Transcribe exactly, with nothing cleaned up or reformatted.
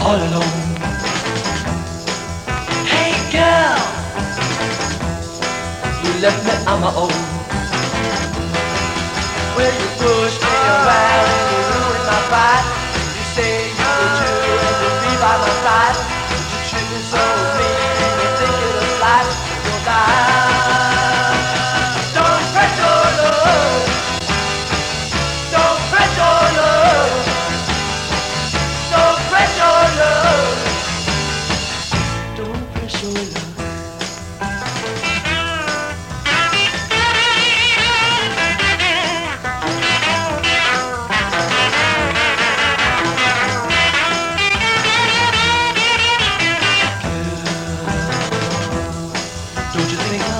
all alone. Hey girl, you left me on my own. Well, you push me around and you ruin my pride. You say you were true and you'll be by my side. But you treat me so mean and you think it'll slide. You'll die. Don't fret your love. Don't fret your love. Don't fret your love. Don't fret your love. Don't you think